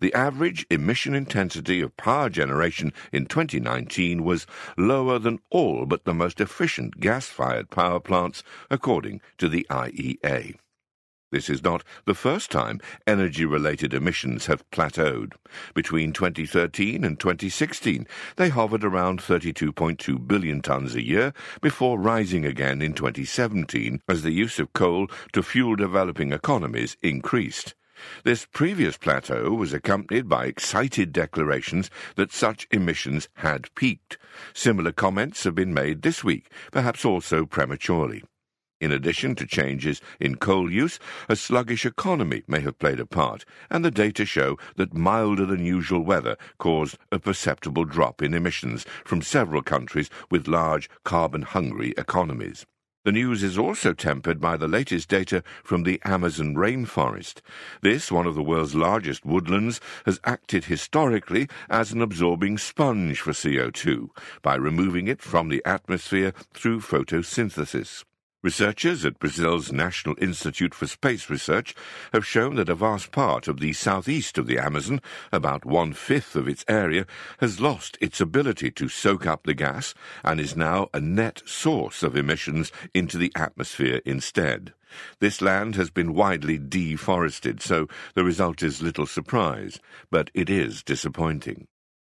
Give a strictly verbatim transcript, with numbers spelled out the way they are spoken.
The average emission intensity of power generation in twenty nineteen was lower than all but the most efficient gas-fired power plants, according to the I E A. This is not the first time energy-related emissions have plateaued. Between twenty thirteen and twenty sixteen, they hovered around thirty-two point two billion tonnes a year before rising again in twenty seventeen as the use of coal to fuel developing economies increased. This previous plateau was accompanied by excited declarations that such emissions had peaked. Similar comments have been made this week, perhaps also prematurely. In addition to changes in coal use, a sluggish economy may have played a part, and the data show that milder than usual weather caused a perceptible drop in emissions from several countries with large carbon-hungry economies. The news is also tempered by the latest data from the Amazon rainforest. This, one of the world's largest woodlands, has acted historically as an absorbing sponge for C O two by removing it from the atmosphere through photosynthesis. Researchers at Brazil's National Institute for Space Research have shown that a vast part of the southeast of the Amazon, about one-fifth of its area, has lost its ability to soak up the gas and is now a net source of emissions into the atmosphere instead. This land has been widely deforested, so the result is little surprise, but it is disappointing.